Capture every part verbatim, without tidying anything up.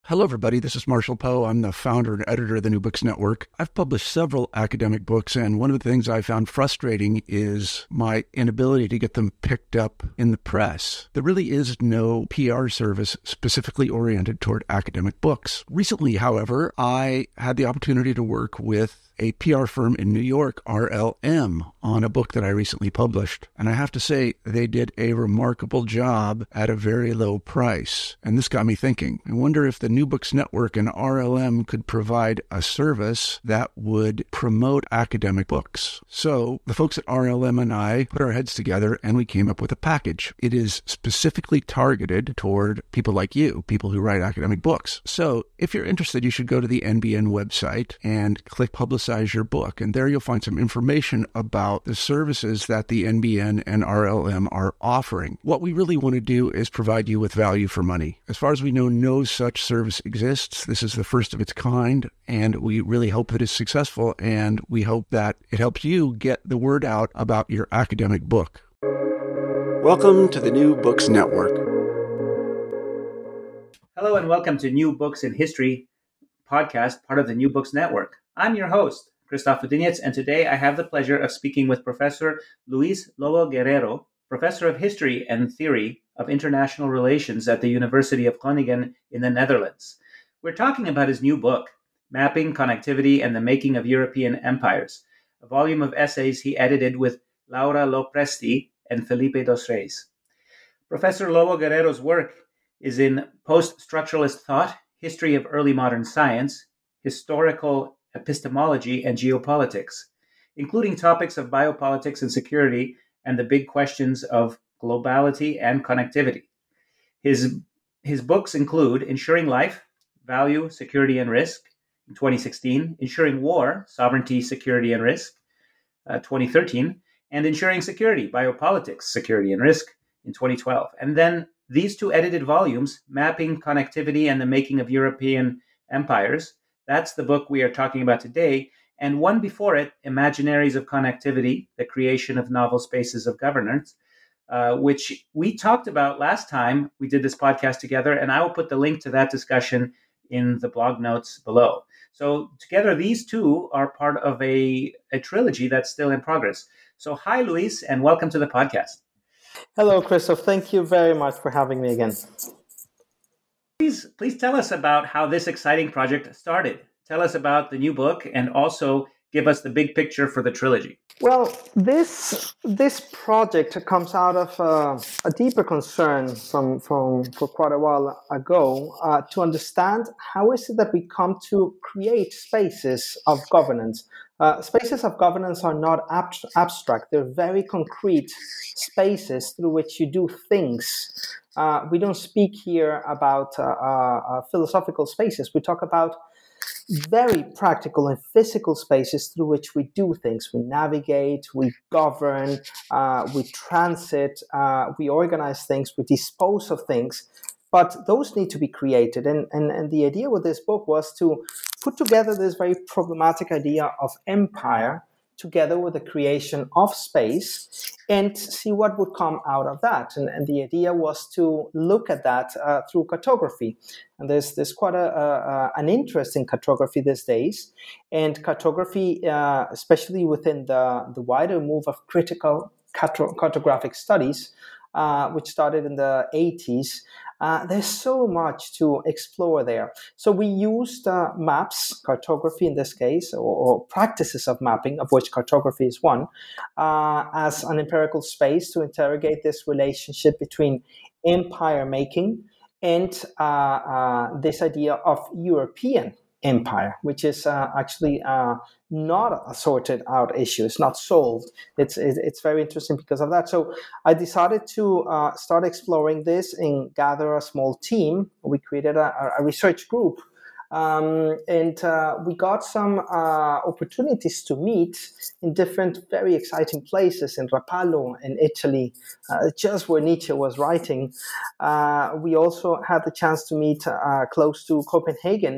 Hello, everybody. This is Marshall Poe. I'm the founder and editor of the New Books Network. I've published several academic books, and one of the things I found frustrating is my inability to get them picked up in the press. There really is no P R service specifically oriented toward academic books. Recently, however, I had the opportunity to work with a P R firm in New York, R L M, on a book that I recently published. And I have to say, they did a remarkable job at a very low price. And this got me thinking. I wonder if the New Books Network and R L M could provide a service that would promote academic books. So the folks at R L M and I put our heads together and we came up with a package. It is specifically targeted toward people like you, people who write academic books. So if you're interested, you should go to the N B N website and click Publicize your book. And there you'll find some information about the services that the N B N and R L M are offering. What we really want to do is provide you with value for money. As far as we know, no such service exists. This is the first of its kind, and we really hope that it's successful, and we hope that it helps you get the word out about your academic book. Welcome to the New Books Network. Hello and welcome to New Books in History podcast, part of the New Books Network. I'm your host, Christoph Budinets, and today I have the pleasure of speaking with Professor Luis Lobo Guerrero, Professor of History and Theory of International Relations at the University of Groningen in the Netherlands. We're talking about his new book, Mapping, Connectivity, and the Making of European Empires, a volume of essays he edited with Laura Lopresti and Felipe dos Reis. Professor Lobo Guerrero's work is in post-structuralist thought, history of early modern science, historical epistemology, and geopolitics, including topics of biopolitics and security and the big questions of globality and connectivity. His, his books include Ensuring Life, Value, Security, and Risk in twenty sixteen, Ensuring War, Sovereignty, Security, and Risk, uh, twenty thirteen, and Ensuring Security, Biopolitics, Security, and Risk in twenty twelve. And then these two edited volumes, Mapping, Connectivity, and the Making of European Empires, that's the book we are talking about today. And one before it, Imaginaries of Connectivity, the Creation of Novel Spaces of Governance, uh, which we talked about last time we did this podcast together. And I will put the link to that discussion in the blog notes below. So together, these two are part of a, a trilogy that's still in progress. So hi, Luis, and welcome to the podcast. Hello, Christoph. Thank you very much for having me again. Please, please tell us about how this exciting project started. Tell us about the new book and also give us the big picture for the trilogy. Well, this this project comes out of uh, a deeper concern from, from for quite a while ago uh, to understand how is it that we come to create spaces of governance. Uh, spaces of governance are not ab- abstract. They're very concrete spaces through which you do things. Uh, we don't speak here about uh, uh, philosophical spaces. We talk about very practical and physical spaces through which we do things. We navigate, we govern, uh, we transit, uh, we organize things, we dispose of things. But those need to be created. And, and, and the idea with this book was to put together this very problematic idea of empire together with the creation of space and see what would come out of that. And, and the idea was to look at that uh, through cartography. And there's, there's quite a, a, an interest in cartography these days. And cartography, uh, especially within the, the wider move of critical carto- cartographic studies, uh, which started in the eighties, Uh, there's so much to explore there. So we used uh, maps, cartography in this case, or, or practices of mapping, of which cartography is one, uh, as an empirical space to interrogate this relationship between empire making and uh, uh, this idea of European empire, which is uh, actually uh, not a sorted out issue. It's not solved. It's it's very interesting because of that. So I decided to uh, start exploring this and gather a small team. We created a, a research group. Um, and uh, we got some uh, opportunities to meet in different very exciting places in Rapallo in Italy, uh, just where Nietzsche was writing. Uh, we also had the chance to meet uh, close to Copenhagen,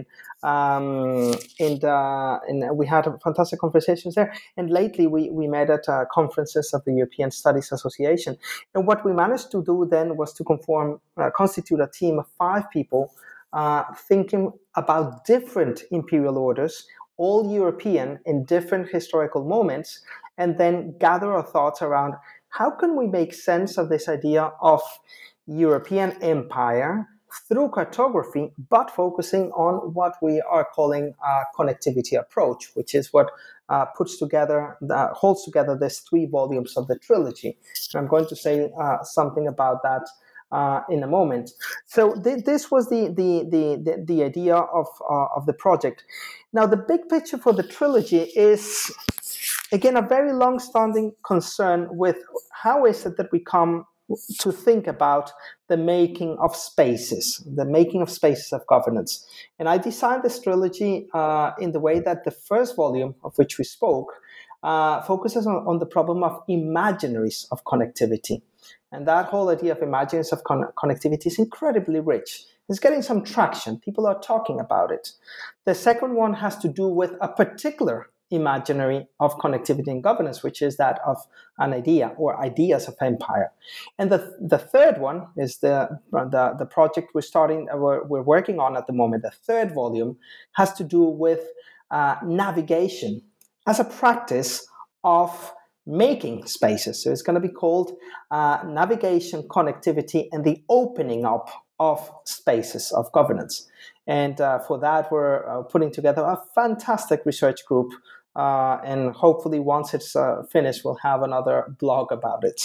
um, and, uh, and we had fantastic conversations there. And lately we, we met at uh, conferences of the European Studies Association. And what we managed to do then was to conform, uh, constitute a team of five people uh, thinking about different imperial orders, all European in different historical moments, and then gather our thoughts around how can we make sense of this idea of European empire through cartography, but focusing on what we are calling a connectivity approach, which is what uh, puts together, uh, holds together these three volumes of the trilogy. And I'm going to say uh, something about that uh, in a moment. So th- this was the the the the, the idea of uh, of the project. Now, the big picture for the trilogy is, again, a very long-standing concern with how is it that we come to think about the making of spaces, the making of spaces of governance. And I designed this trilogy uh, in the way that the first volume, of which we spoke, uh, focuses on, on the problem of imaginaries of connectivity. And that whole idea of imaginaries of con- connectivity is incredibly rich. It's getting some traction. People are talking about it. The second one has to do with a particular imaginary of connectivity and governance, which is that of an idea or ideas of empire. And the the third one is the the, the project we're starting, we're, we're working on at the moment. The third volume has to do with uh, navigation as a practice of making spaces. So it's going to be called uh, Navigation, Connectivity, and the Opening Up of Spaces of Governance. And uh, for that, we're uh, putting together a fantastic research group. Uh, and hopefully once it's uh, finished, we'll have another blog about it.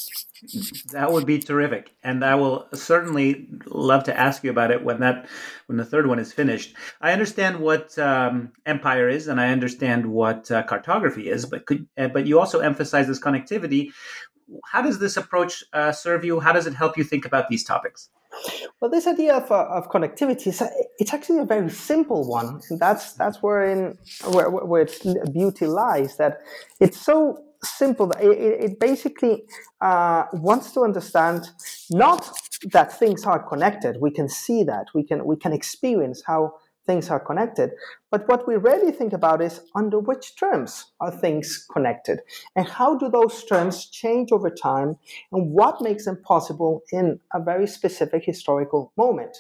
That would be terrific. And I will certainly love to ask you about it when that when the third one is finished. I understand what um, empire is, and I understand what uh, cartography is, but could, uh, but you also emphasize this connectivity. How does this approach uh, serve you? How does it help you think about these topics? Well, this idea of, uh, of connectivity is a, it's actually a very simple one, and that's that's where in where, where its beauty lies. That it's so simple that it, it basically uh, wants to understand not that things are connected. We can see that we can we can experience how things are connected, but what we rarely think about is under which terms are things connected, and how do those terms change over time, and what makes them possible in a very specific historical moment.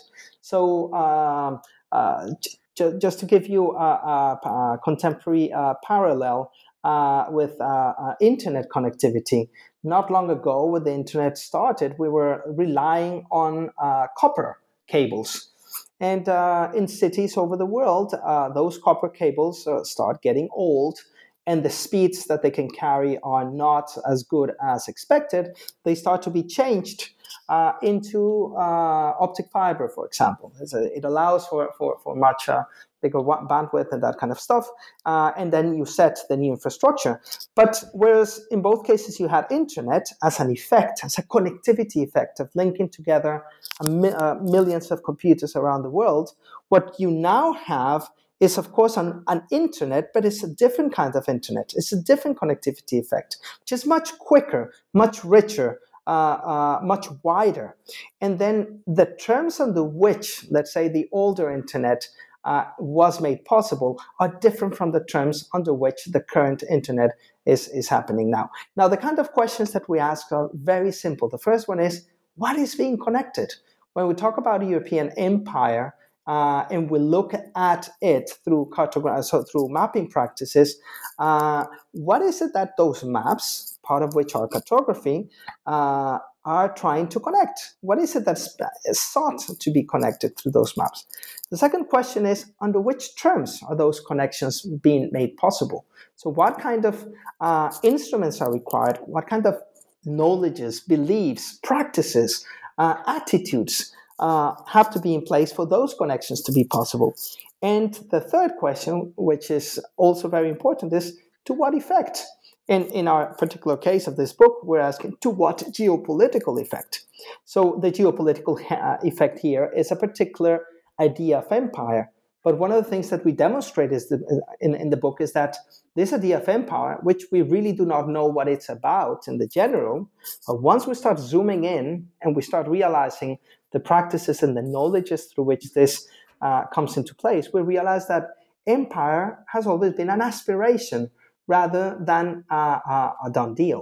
So um, uh, j- just to give you a, a, a contemporary uh, parallel uh, with uh, uh, internet connectivity, not long ago when the internet started, we were relying on uh, copper cables. And uh, in cities over the world, uh, those copper cables uh, start getting old, and the speeds that they can carry are not as good as expected. They start to be changed uh, into uh, optic fiber, for example. A, it allows for, for, for much uh, bigger bandwidth and that kind of stuff. Uh, and then you set the new infrastructure. But whereas in both cases you had internet as an effect, as a connectivity effect of linking together a mi- uh, millions of computers around the world, what you now have is, of course, an, an internet, but it's a different kind of internet. It's a different connectivity effect, which is much quicker, much richer, uh, uh, much wider. And then the terms under which, let's say, the older internet uh, was made possible are different from the terms under which the current internet is, is happening now. Now, the kind of questions that we ask are very simple. The first one is, what is being connected? When we talk about a European empire, Uh, and we look at it through cartography, so through mapping practices, uh, what is it that those maps, part of which are cartography, uh, are trying to connect? What is it that's sought to be connected through those maps? The second question is, under which terms are those connections being made possible? So what kind of uh, instruments are required? What kind of knowledges, beliefs, practices, uh, attitudes Uh, have to be in place for those connections to be possible? And the third question, which is also very important, is to what effect? In, in our particular case of this book, we're asking to what geopolitical effect? So the geopolitical uh, effect here is a particular idea of empire. But one of the things that we demonstrate is the, in, in the book is that this idea of empire, which we really do not know what it's about in the general, but once we start zooming in and we start realizing the practices and the knowledges through which this uh, comes into place, we realize that empire has always been an aspiration rather than uh, a, a done deal.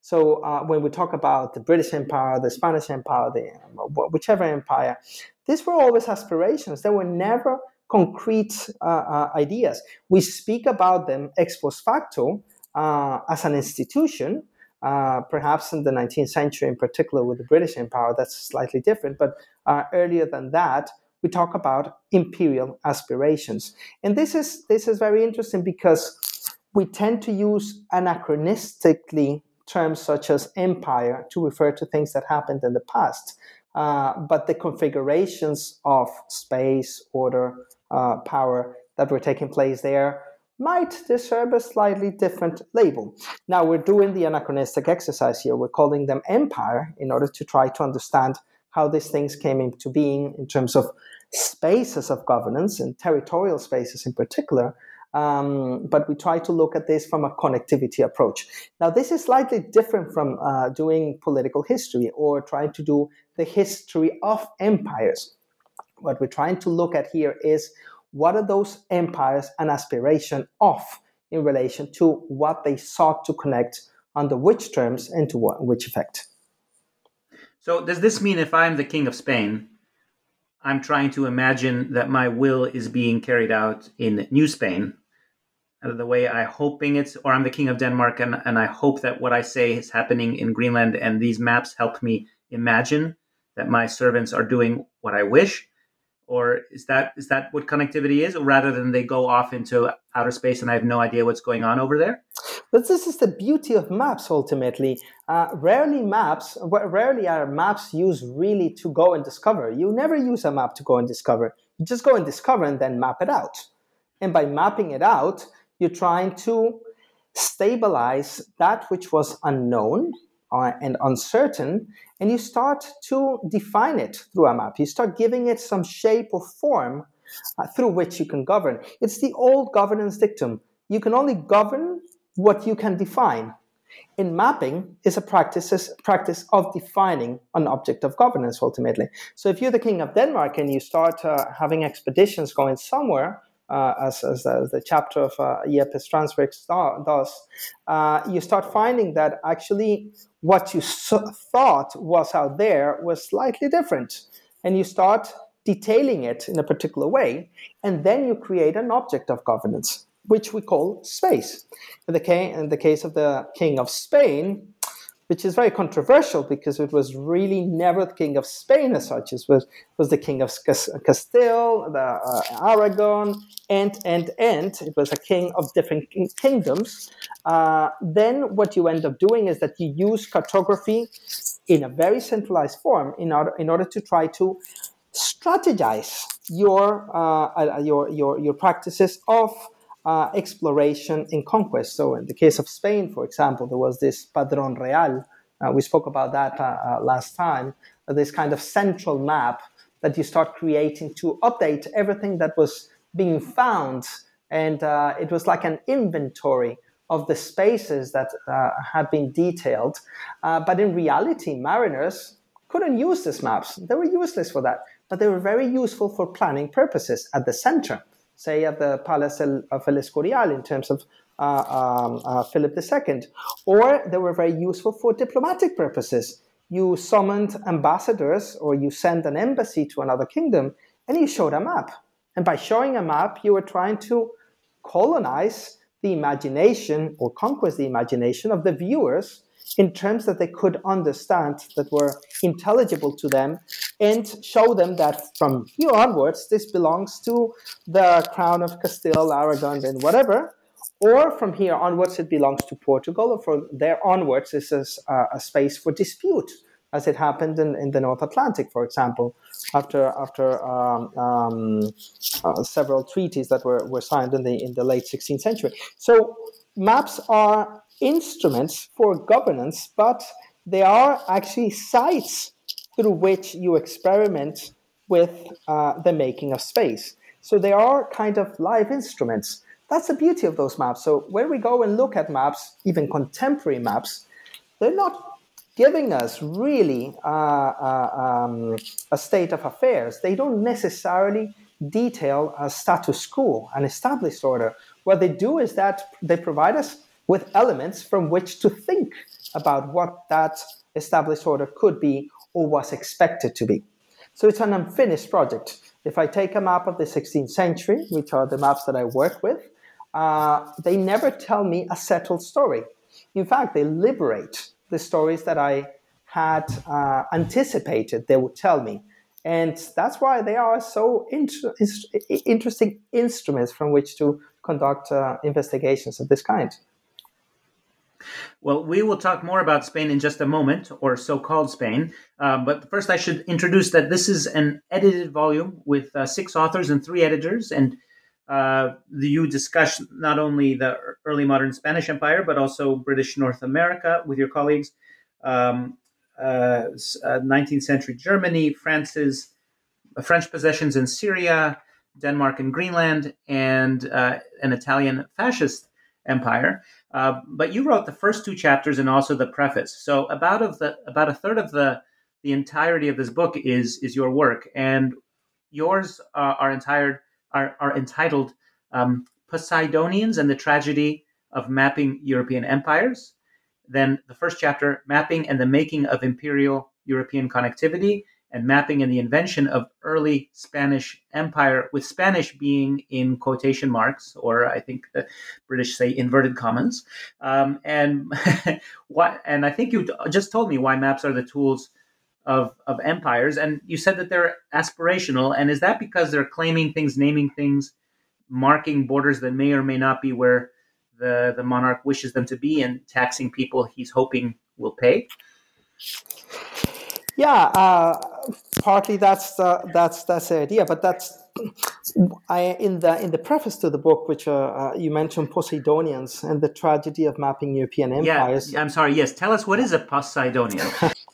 So uh, when we talk about the British Empire, the Spanish Empire, the whichever empire, these were always aspirations. They were never concrete uh, uh, ideas. We speak about them ex post facto uh, as an institution. Uh, perhaps in the nineteenth century, in particular with the British Empire, that's slightly different. But uh, earlier than that, we talk about imperial aspirations. And this is this is very interesting because we tend to use anachronistically terms such as empire to refer to things that happened in the past. Uh, but the configurations of space, order, uh, power that were taking place there might deserve a slightly different label. Now, we're doing the anachronistic exercise here. We're calling them empire in order to try to understand how these things came into being in terms of spaces of governance and territorial spaces in particular. Um, but we try to look at this from a connectivity approach. Now, this is slightly different from uh, doing political history or trying to do the history of empires. What we're trying to look at here is what are those empires an aspiration of in relation to what they sought to connect, under which terms, and to what, which effect. So does this mean if I'm the king of Spain, I'm trying to imagine that my will is being carried out in New Spain, the way I'm hoping it's, or I'm the king of Denmark and, and I hope that what I say is happening in Greenland, and these maps help me imagine that my servants are doing what I wish? Or is that is that what connectivity is, rather than they go off into outer space and I have no idea what's going on over there? But this is the beauty of maps, ultimately. Uh, rarely maps, rarely are maps used really to go and discover. You never use a map to go and discover. You just go and discover and then map it out. And by mapping it out, you're trying to stabilize that which was unknown uh, and uncertain, and you start to define it through a map. You start giving it some shape or form uh, through which you can govern. It's the old governance dictum. You can only govern what you can define. In mapping is a practice, practice of defining an object of governance, ultimately. So if you're the king of Denmark and you start uh, having expeditions going somewhere, uh, as, as the, the chapter of uh, Jeppe Strandsvik does, uh, you start finding that actually what you so- thought was out there was slightly different. And you start detailing it in a particular way, and then you create an object of governance, which we call space. In the, ca- in the case of the King of Spain, which is very controversial because it was really never the King of Spain as such. It was, was the King of Castile, the uh, Aragon, and, and, and. It was a king of different kingdoms. Uh, then what you end up doing is that you use cartography in a very centralized form in order, in order to try to strategize your, uh, your, your, your practices of Uh, exploration and conquest. So in the case of Spain, for example, there was this Padrón Real. Uh, we spoke about that uh, uh, last time. Uh, this kind of central map that you start creating to update everything that was being found. And uh, it was like an inventory of the spaces that uh, had been detailed. Uh, but in reality, mariners couldn't use these maps. They were useless for that. But they were very useful for planning purposes at the center, say at the Palace of El Escorial in terms of uh, um, uh, Philip the Second. Or they were very useful for diplomatic purposes. You summoned ambassadors or you sent an embassy to another kingdom and you showed a map. And by showing a map, you were trying to colonize the imagination or conquest the imagination of the viewers in terms that they could understand, that were intelligible to them, and show them that from here onwards, this belongs to the crown of Castile, Aragon, and whatever, or from here onwards, it belongs to Portugal, or from there onwards, this is a, a space for dispute, as it happened in, in the North Atlantic, for example, after after um, um, uh, several treaties that were, were signed in the in the late sixteenth century. So maps are instruments for governance, but they are actually sites through which you experiment with uh, the making of space. So they are kind of live instruments. That's the beauty of those maps. So when we go and look at maps, even contemporary maps, they're not giving us really uh, uh, um, a state of affairs. They don't necessarily detail a status quo, an established order. What they do is that they provide us with elements from which to think about what that established order could be or was expected to be. So it's an unfinished project. If I take a map of the sixteenth century, which are the maps that I work with, uh, they never tell me a settled story. In fact, they liberate the stories that I had uh, anticipated they would tell me. And that's why they are so inter- interesting instruments from which to conduct uh, investigations of this kind. Well, we will talk more about Spain in just a moment, or so-called Spain. Um, but first, I should introduce that this is an edited volume with uh, six authors and three editors. And uh, you discuss not only the early modern Spanish Empire, but also British North America with your colleagues, um, uh, uh, nineteenth century Germany, France's uh, French possessions in Syria, Denmark and Greenland, and uh, an Italian fascist empire. Uh, but you wrote the first two chapters and also the preface. So about of the about a third of the the entirety of this book is is your work, and yours uh, are entitled are are entitled um, Poseidonians and the Tragedy of Mapping European Empires. Then the first chapter, Mapping and the Making of Imperial European Connectivity, and Mapping and the Invention of Early Spanish Empire, with Spanish being in quotation marks, or I think the British say inverted commas. Um, and what? And I think you just told me why maps are the tools of, of empires, and you said that they're aspirational. And is that because they're claiming things, naming things, marking borders that may or may not be where the, the monarch wishes them to be, and taxing people he's hoping will pay? Yeah, uh, partly that's the, that's that's the idea, but that's I in the in the preface to the book, which uh, uh, you mentioned Poseidonians and the tragedy of mapping European empires. Yeah, I'm sorry. Yes, tell us, what is a Poseidonian?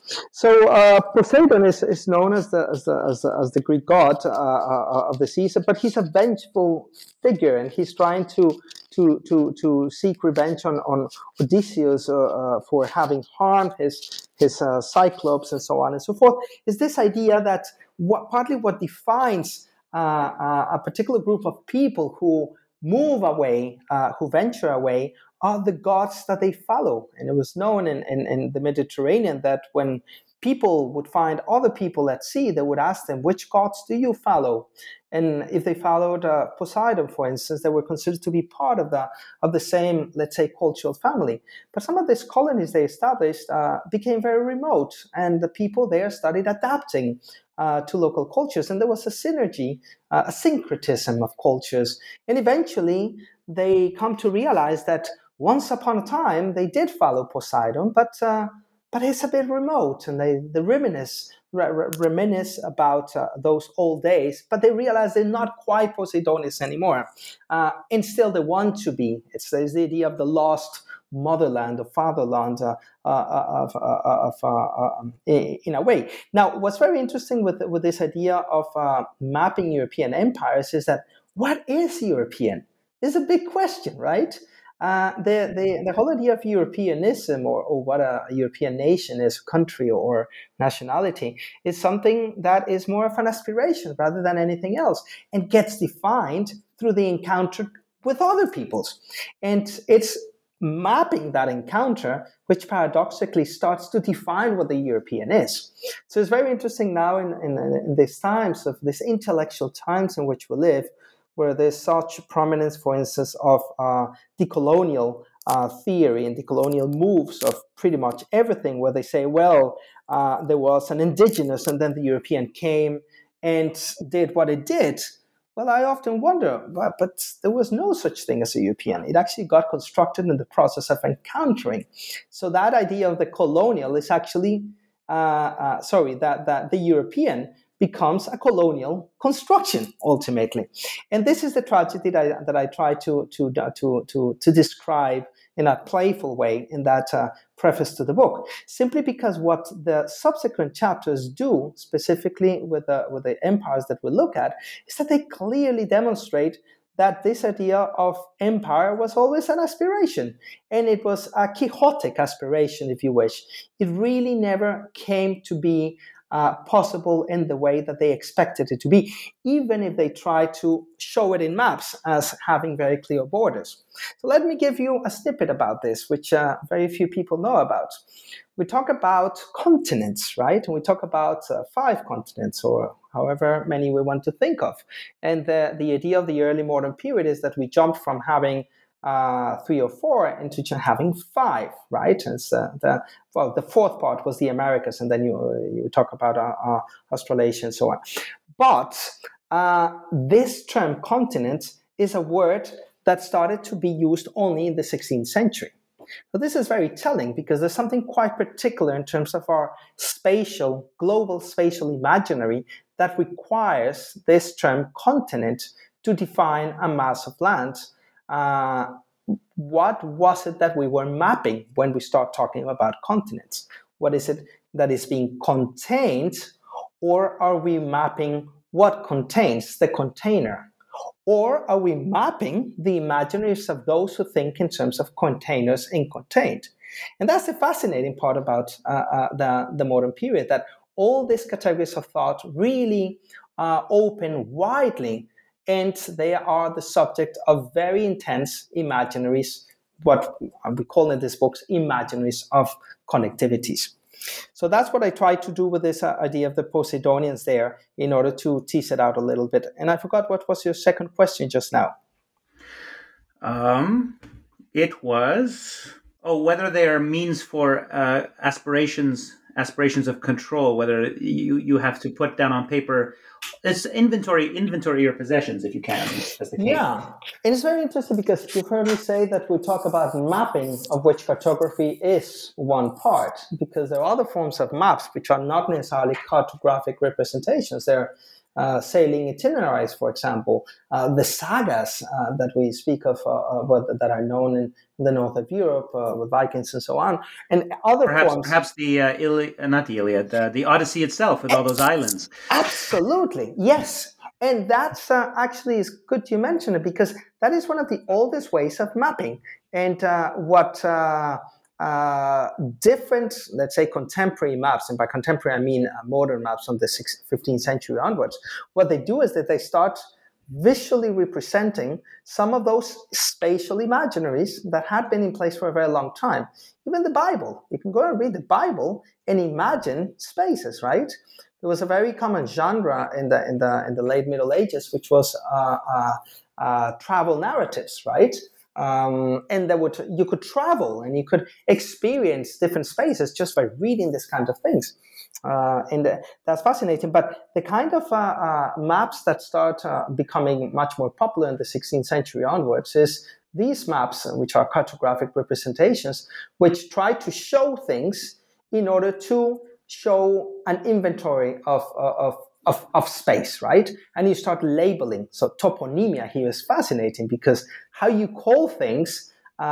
So uh, Poseidon is, is known as the as the as the, as the Greek god uh, uh, of the seas, but he's a vengeful figure, and he's trying to to to to seek revenge on on Odysseus uh, uh, for having harmed his his uh, Cyclops and so on and so forth. Is this idea that what partly what defines uh, uh, a particular group of people who move away, uh, who venture away, are the gods that they follow. And it was known in, in, in the Mediterranean that when people would find other people at sea, they would ask them, which gods do you follow? And if they followed uh, Poseidon, for instance, they were considered to be part of the of the same, let's say, cultural family. But some of these colonies they established uh, became very remote, and the people there started adapting uh, to local cultures. And there was a synergy, uh, a syncretism of cultures. And eventually, they come to realize that once upon a time, they did follow Poseidon, but uh, but it's a bit remote, and they, they reminisce, re- reminisce about uh, those old days, but they realize they're not quite Poseidonians anymore. Uh, and still they want to be. It's, it's the idea of the lost motherland or fatherland uh, uh, of, uh, of uh, uh, in a way. Now, what's very interesting with, with this idea of uh, mapping European empires is that what is European? Is a big question, right? Uh, the, the, the whole idea of Europeanism, or, or what a European nation is, country or nationality, is something that is more of an aspiration rather than anything else, and gets defined through the encounter with other peoples. And it's mapping that encounter which paradoxically starts to define what the European is. So it's very interesting now in, in, in these times, of these intellectual times in which we live, where there's such prominence, for instance, of uh, decolonial uh, theory and decolonial moves of pretty much everything, where they say, well, uh, there was an indigenous and then the European came and did what it did. Well, I often wonder, but, but there was no such thing as a European. It actually got constructed in the process of encountering. So that idea of the colonial is actually, uh, uh, sorry, that, that the European becomes a colonial construction ultimately, and this is the tragedy that I, that I try to to to to to describe in a playful way in that uh, preface to the book. Simply because what the subsequent chapters do, specifically with the with the empires that we look at, is that they clearly demonstrate that this idea of empire was always an aspiration, and it was a Quixotic aspiration, if you wish. It really never came to be uh, possible in the way that they expected it to be, even if they try to show it in maps as having very clear borders. So let me give you a snippet about this, which uh, very few people know about. We talk about continents, right? And we talk about uh, five continents, or however many we want to think of. And the, the idea of the early modern period is that we jump from having uh, three or four into having five, right? And so the, well, the fourth part was the Americas, and then you, you talk about uh, uh, Australasia and so on. But uh, this term continent is a word that started to be used only in the sixteenth century. So this is very telling because there's something quite particular in terms of our spatial, global spatial imaginary that requires this term continent to define a mass of land. Uh, what was it that we were mapping when we start talking about continents? What is it that is being contained, or are we mapping what contains the container? Or are we mapping the imaginaries of those who think in terms of containers and contained? And that's the fascinating part about uh, uh, the, the modern period, that all these categories of thought really uh, open widely, and they are the subject of very intense imaginaries, what we call in these books imaginaries of connectivities. So that's what I tried to do with this uh, idea of the Poseidonians there, in order to tease it out a little bit. And I forgot, what was your second question just now? Um, it was, oh, whether they are means for uh, aspirations, aspirations of control, whether you, you have to put down on paper, it's inventory, inventory your possessions if you can. As the case. Yeah, and it's very interesting because you've heard me say that we talk about mapping, of which cartography is one part, because there are other forms of maps which are not necessarily cartographic representations. They're uh, sailing itineraries, for example, uh, the sagas uh, that we speak of, uh, uh, that are known in the north of Europe uh, with Vikings and so on, and other perhaps, forms. Perhaps the uh, Ili- uh, not the Iliad, uh, the Odyssey itself with all those islands. Absolutely, yes. And that's uh, actually is good you mention it, because that is one of the oldest ways of mapping. And uh, what uh, uh, different, let's say, contemporary maps, and by contemporary I mean uh, modern maps from the fifteenth century onwards, what they do is that they start visually representing some of those spatial imaginaries that had been in place for a very long time. Even the Bible. You can go and read the Bible and imagine spaces, right? There was a very common genre in the in the in the late Middle Ages, which was uh, uh, uh, travel narratives, right? Um, and there would you could travel and you could experience different spaces just by reading this kind of things, uh, and uh, that's fascinating. But the kind of uh, uh, maps that start uh, becoming much more popular in the sixteenth century onwards is these maps, which are cartographic representations, which try to show things in order to show an inventory of, of, of, of space, right? And you start labeling. So toponymia here is fascinating because how you call things uh,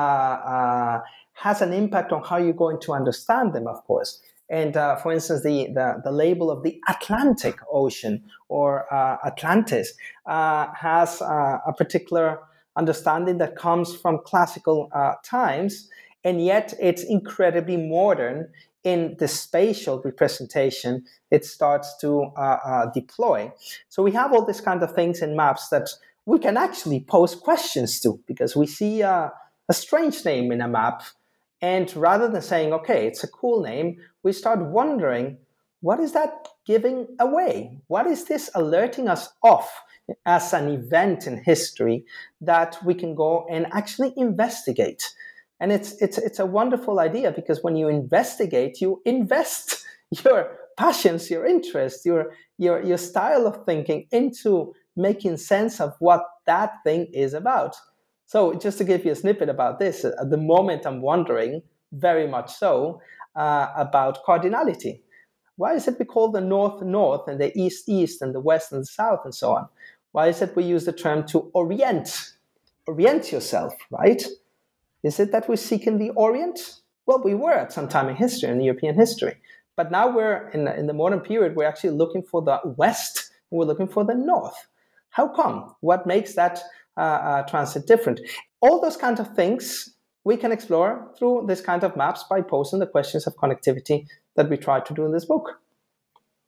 uh, has an impact on how you're going to understand them, of course. And uh, for instance, the, the, the label of the Atlantic Ocean or uh, Atlantis uh, has uh, a particular understanding that comes from classical uh, times, and yet it's incredibly modern in the spatial representation it starts to uh, uh, deploy. So we have all these kind of things in maps that we can actually pose questions to, because we see uh, a strange name in a map, and rather than saying, okay, it's a cool name, we start wondering, what is that giving away? What is this alerting us of as an event in history that we can go and actually investigate? And it's it's it's a wonderful idea, because when you investigate, you invest your passions, your interests, your your your style of thinking into making sense of what that thing is about. So just to give you a snippet about this, at the moment I'm wondering, very much so, uh, about cardinality. Why is it we call the north north and the east east and the west and the south and so on? Why is it we use the term to orient? Orient yourself, right? Is it that we're seeking the Orient? Well, we were at some time in history, in European history. But now we're in the, in the modern period, we're actually looking for the West, and we're looking for the North. How come? What makes that uh, uh, transit different? All those kinds of things we can explore through this kind of maps by posing the questions of connectivity that we try to do in this book.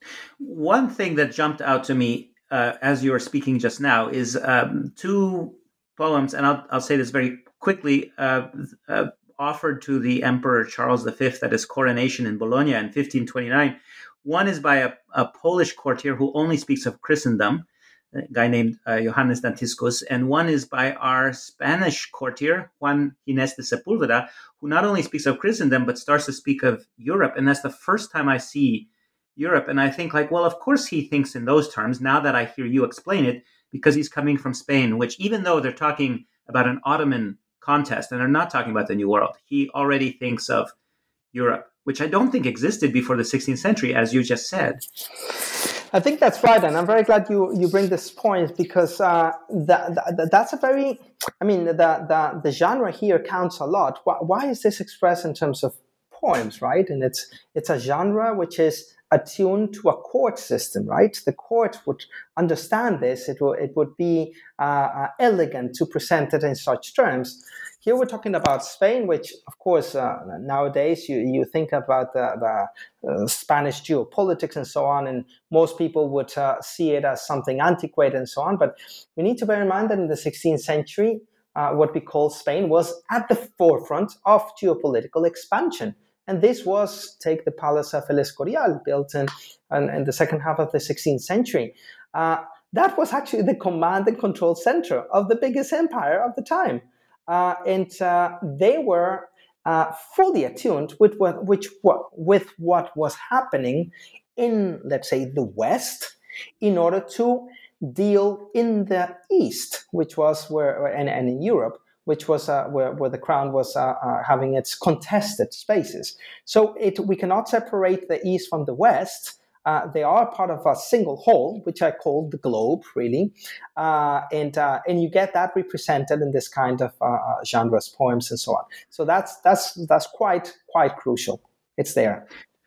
One thing that jumped out to me uh, as you were speaking just now is um, two poems, and I'll, I'll say this very quickly, uh, uh, offered to the Emperor Charles the Fifth at his coronation in Bologna in fifteen twenty-nine. One is by a, a Polish courtier who only speaks of Christendom, a guy named uh, Johannes Dantiscus, and one is by our Spanish courtier, Juan Ginés de Sepúlveda, who not only speaks of Christendom, but starts to speak of Europe. And that's the first time I see Europe. And I think like, well, of course he thinks in those terms now that I hear you explain it, because he's coming from Spain, which even though they're talking about an Ottoman contest and they're not talking about the New World, he already thinks of Europe, which I don't think existed before the sixteenth century, as you just said. I think that's right, and I'm very glad you, you bring this point because uh, that, that that's a very, I mean, the, the the genre here counts a lot. Why, why is this expressed in terms of poems, right? And it's it's a genre which is attuned to a court system, right? The court would understand this. It will it would be uh, uh, elegant to present it in such terms. Here we're talking about Spain, which, of course, uh, nowadays you, you think about the, the uh, Spanish geopolitics and so on, and most people would uh, see it as something antiquated and so on. But we need to bear in mind that in the sixteenth century, uh, what we call Spain was at the forefront of geopolitical expansion. And this was, take the Palace of El Escorial, built in, in, in the second half of the sixteenth century. Uh, that was actually the command and control center of the biggest empire of the time. Uh, and uh, they were uh, fully attuned with what, which, what, with what was happening in, let's say, the West, in order to deal in the East, which was where, and, and in Europe, which was uh, where, where the crown was uh, uh, having its contested spaces. So it, we cannot separate the East from the West. Uh, they are part of a single whole, which I call the globe, really. Uh, and uh, and you get that represented in this kind of uh, genres, poems, and so on. So that's that's that's quite quite crucial. It's there.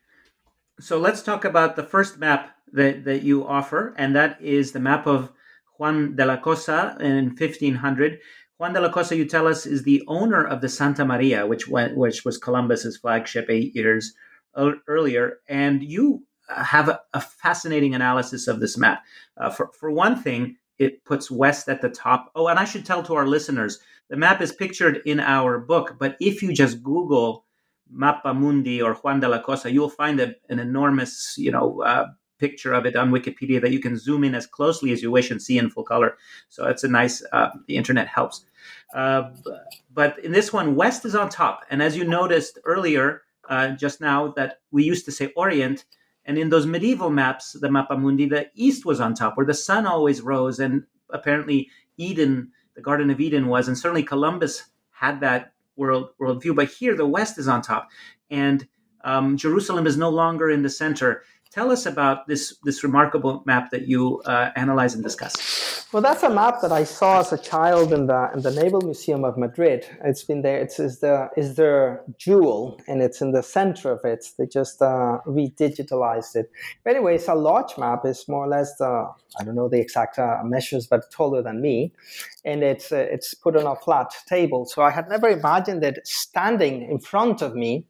So let's talk about the first map that, that you offer, and that is the map of Juan de la Cosa in fifteen hundred. Juan de la Cosa, you tell us, is the owner of the Santa Maria, which went, which was Columbus's flagship eight years earlier, and you have a, a fascinating analysis of this map. Uh, for, for one thing, it puts West at the top. Oh, and I should tell to our listeners, the map is pictured in our book, but if you just Google Mappa Mundi or Juan de la Cosa, you'll find a, an enormous, you know, uh, picture of it on Wikipedia that you can zoom in as closely as you wish and see in full color. So it's a nice, uh, the internet helps. Uh, but in this one, West is on top. And as you noticed earlier, uh, just now, that we used to say Orient, and in those medieval maps, the Mappa Mundi, the East was on top, where the sun always rose, and apparently Eden, the Garden of Eden was, and certainly Columbus had that world worldview. But here, the West is on top, and um, Jerusalem is no longer in the center. Tell us about this this remarkable map that you uh, analyze and discuss. Well, that's a map that I saw as a child in the in the Naval Museum of Madrid. It's been there. It's is the is their jewel, and it's in the center of it. They just uh, redigitalized it. But anyway, it's a large map. It's more or less the I don't know the exact uh, measures, but taller than me, and it's uh, it's put on a flat table. So I had never imagined it standing in front of me.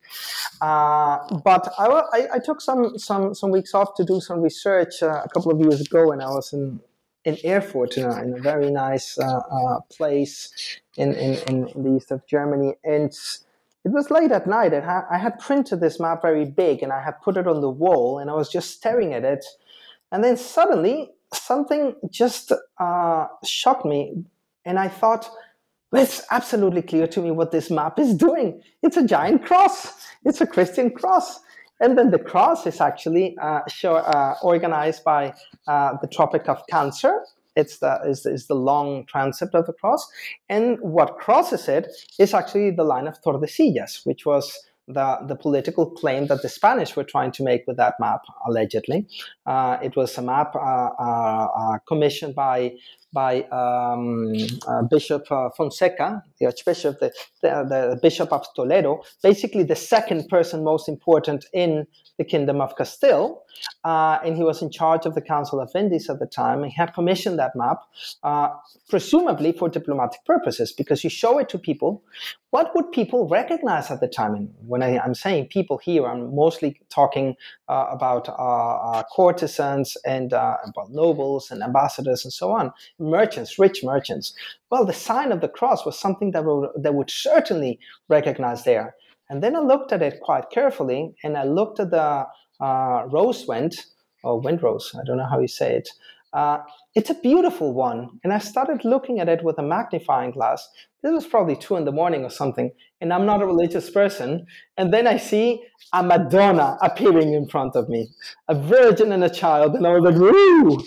Uh, but I, I, I took some some some weeks off to do some research uh, a couple of years ago, and I was in. in Erfurt, in a, in a very nice uh, uh, place in, in, in the east of Germany. And it was late at night. And ha- I had printed this map very big, and I had put it on the wall, and I was just staring at it. And then suddenly, something just uh, shocked me. And I thought, well, it's absolutely clear to me what this map is doing. It's a giant cross. It's a Christian cross. And then the cross is actually uh, show, uh, organized by uh, the Tropic of Cancer. It's the is, is the long transept of the cross. And what crosses it is actually the line of Tordesillas, which was the, the political claim that the Spanish were trying to make with that map, allegedly. Uh, it was a map uh, uh, uh, commissioned by by um, uh, Bishop uh, Fonseca, the Archbishop, the, the, the Bishop of Toledo, basically the second person most important in the Kingdom of Castile. Uh, and he was in charge of the Council of Indies at the time. He had commissioned that map, uh, presumably for diplomatic purposes, because you show it to people. What would people recognize at the time? And when I, I'm saying people here, I'm mostly talking uh, about uh, uh, courtesans and uh, about nobles and ambassadors and so on, merchants, rich merchants. Well, the sign of the cross was something that would, that would certainly recognize there. And then I looked at it quite carefully, and I looked at the uh, rose wind, or wind rose, I don't know how you say it. Uh, it's a beautiful one. And I started looking at it with a magnifying glass. This was probably two in the morning or something, and I'm not a religious person. And then I see a Madonna appearing in front of me, a virgin and a child, and I was like, woo!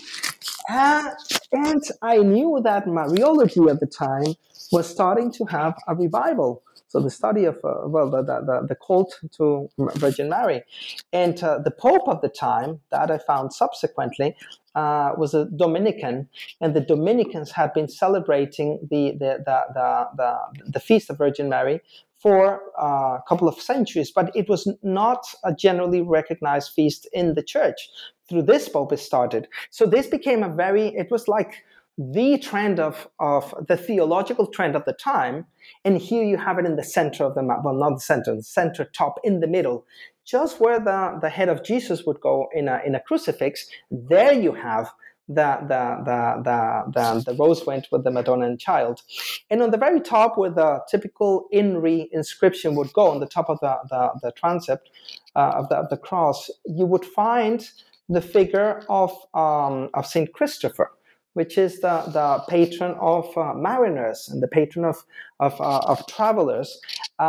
Uh, and I knew that Mariology at the time was starting to have a revival. So the study of, uh, well, the, the, the cult to Virgin Mary. And uh, the Pope of the time, that I found subsequently, uh, was a Dominican. And the Dominicans had been celebrating the, the, the, the, the, the Feast of Virgin Mary for uh, a couple of centuries, but it was not a generally recognized feast in the church. Through this Pope it started. So this became a very, it was like the trend of, of the theological trend of the time. And here you have it in the center of the map. Well, not the center, the center top in the middle, just where the, the head of Jesus would go in a, in a crucifix. There you have the, the, the, the, the, the rose wind with the Madonna and child. And on the very top, where the typical I N R I inscription would go, on the top of the, the, the transept uh, of, the, of the cross, you would find the figure of, um, of Saint Christopher, which is the, the patron of uh, mariners and the patron of, of, uh, of travelers.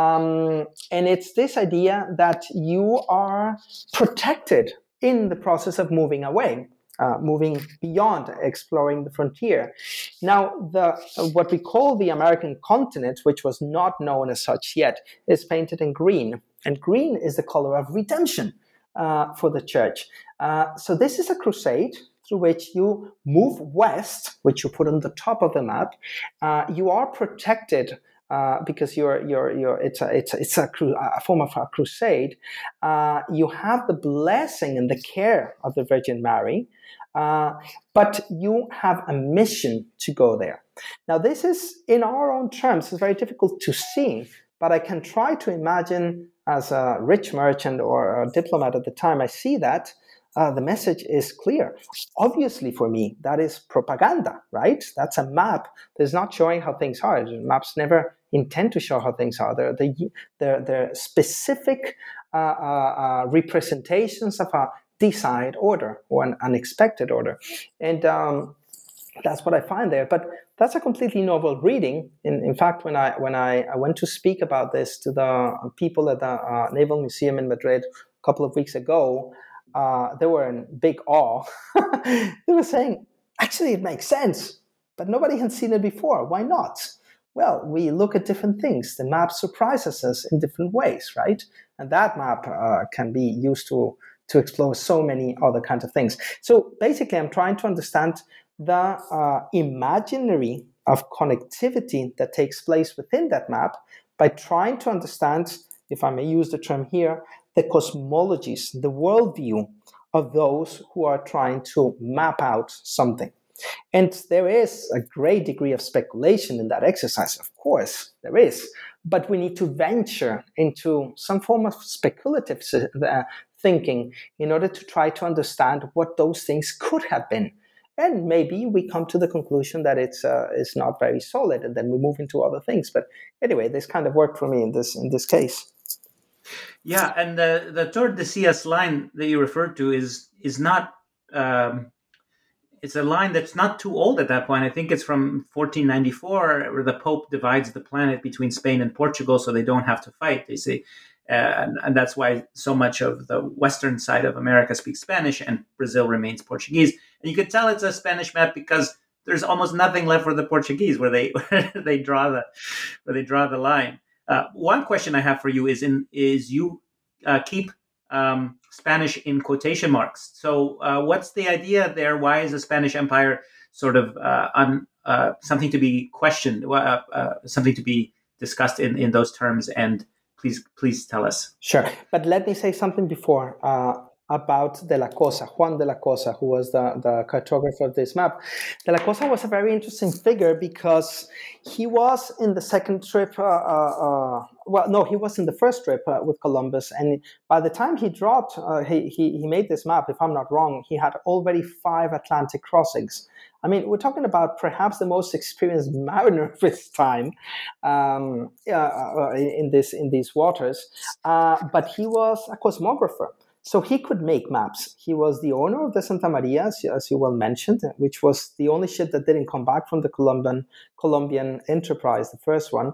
Um, and it's this idea that you are protected in the process of moving away, uh, moving beyond, exploring the frontier. Now, the what we call the American continent, which was not known as such yet, is painted in green. And green is the color of redemption uh, for the church. Uh, so this is a crusade through which you move west, which you put on the top of the map. Uh, you are protected uh, because you're you're you're. It's a it's a, it's a, cru- a form of a crusade. Uh, you have the blessing and the care of the Virgin Mary, uh, but you have a mission to go there. Now, this is in our own terms. It's very difficult to see, but I can try to imagine as a rich merchant or a diplomat at the time. I see that. Uh, the message is clear. Obviously, for me, that is propaganda, right? That's a map that's not showing how things are. Maps never intend to show how things are. They're, they're, they're specific uh, uh, uh, representations of a desired order or an unexpected order. And um, that's what I find there. But that's a completely novel reading. In, in fact, when I when I, I went to speak about this to the people at the uh, Naval Museum in Madrid a couple of weeks ago, Uh, they were in big awe. They were saying, actually, it makes sense, but nobody had seen it before. Why not? Well, we look at different things. The map surprises us in different ways, right? And that map uh, can be used to, to explore so many other kinds of things. So basically, I'm trying to understand the uh, imaginary of connectivity that takes place within that map by trying to understand, if I may use the term here, the cosmologies, the worldview of those who are trying to map out something. And there is a great degree of speculation in that exercise, of course, there is. But we need to venture into some form of speculative uh, thinking in order to try to understand what those things could have been. And maybe we come to the conclusion that it's uh, it's not very solid, and then we move into other things. But anyway, this kind of worked for me in this in this case. Yeah, and the the Tordesillas line that you referred to is is not um, it's a line that's not too old at that point. I think it's from fourteen ninety-four, where the Pope divides the planet between Spain and Portugal, so they don't have to fight. They say, uh, and, and that's why so much of the western side of America speaks Spanish, and Brazil remains Portuguese. And you can tell it's a Spanish map because there's almost nothing left for the Portuguese where they where they draw the where they draw the line. Uh, one question I have for you is in is you uh, keep um, Spanish in quotation marks. So uh, what's the idea there? Why is the Spanish Empire sort of uh, un, uh, something to be questioned, uh, uh, something to be discussed in, in those terms. And please, please tell us. Sure. But let me say something before uh, about De la Cosa, Juan de la Cosa, who was the, the cartographer of this map. De la Cosa was a very interesting figure because he was in the second trip, uh, uh, well, no, he was in the first trip uh, with Columbus. And by the time he dropped, uh, he, he, he made this map, if I'm not wrong, he had already five Atlantic crossings. I mean, we're talking about perhaps the most experienced mariner of his time um, uh, in this in these waters, uh, but he was a cosmographer, so he could make maps. He was the owner of the Santa Maria, as, as you well mentioned, which was the only ship that didn't come back from the Colombian Colombian enterprise, the first one.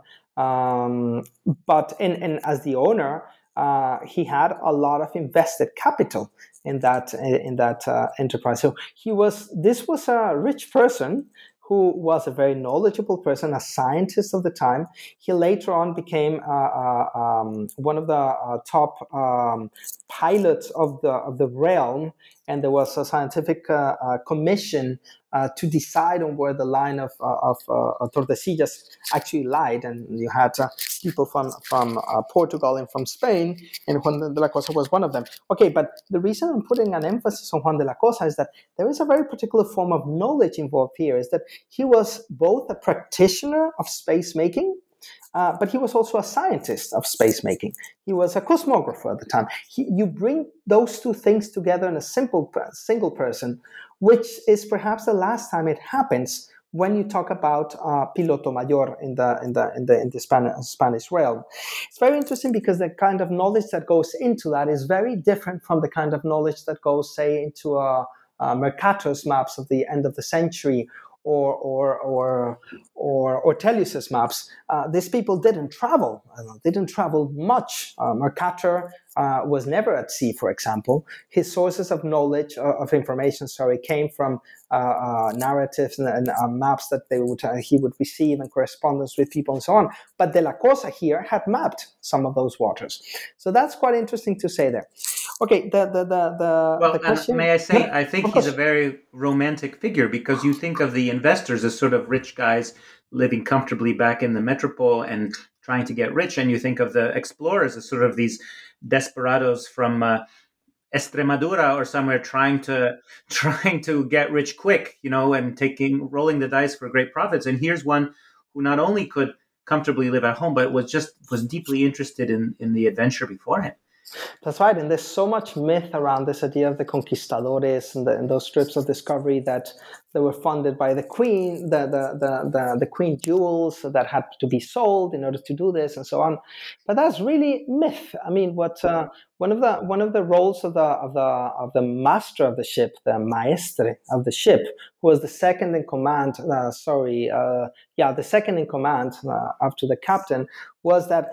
Um, but in, in, as the owner, uh, he had a lot of invested capital in that in that uh, enterprise. So he was this was a rich person who was a very knowledgeable person, a scientist of the time. He later on became uh, uh, um, one of the uh, top um, pilots of the of the realm, and there was a scientific uh, uh, commission uh, to decide on where the line of uh, of uh, Tordesillas actually lied. And you had uh, people from from uh, Portugal and from Spain, and Juan de la Cosa was one of them. Okay, but the reason I'm putting an emphasis on Juan de la Cosa is that there is a very particular form of knowledge involved here. Is that he was both a practitioner of space making, uh, but he was also a scientist of space making. He was a cosmographer at the time. He, you bring those two things together in a simple single person, which is perhaps the last time it happens when you talk about uh, piloto mayor in the in the in the in the Spanish, Spanish realm. It's very interesting because the kind of knowledge that goes into that is very different from the kind of knowledge that goes, say, into a, a Mercator's maps of the end of the century, or or or or Ortelius's maps. Uh, these people didn't travel. They didn't travel much. Uh, Mercator uh, was never at sea, for example. His sources of knowledge, uh, of information, sorry, came from uh, uh, narratives and, and uh, maps that they would uh, he would receive and correspondence with people and so on. But De la Cosa here had mapped some of those waters. So that's quite interesting to say there. Okay, the the the, the, well, the question... may I say, yeah, I think he's a very romantic figure, because you think of the investors as sort of rich guys living comfortably back in the metropole and trying to get rich, and you think of the explorers as sort of these desperados from uh, Extremadura or somewhere trying to trying to get rich quick, you know, and taking rolling the dice for great profits. And here's one who not only could comfortably live at home, but was just was deeply interested in in the adventure before him. That's right, and there's so much myth around this idea of the conquistadores and, the, and those trips of discovery that they were funded by the queen, the the, the the the queen jewels that had to be sold in order to do this, and so on. But that's really myth. I mean, what uh, one of the one of the roles of the of the of the master of the ship, the maestre of the ship, who was the second in command. Uh, sorry, uh, yeah, the second in command uh, after the captain, was that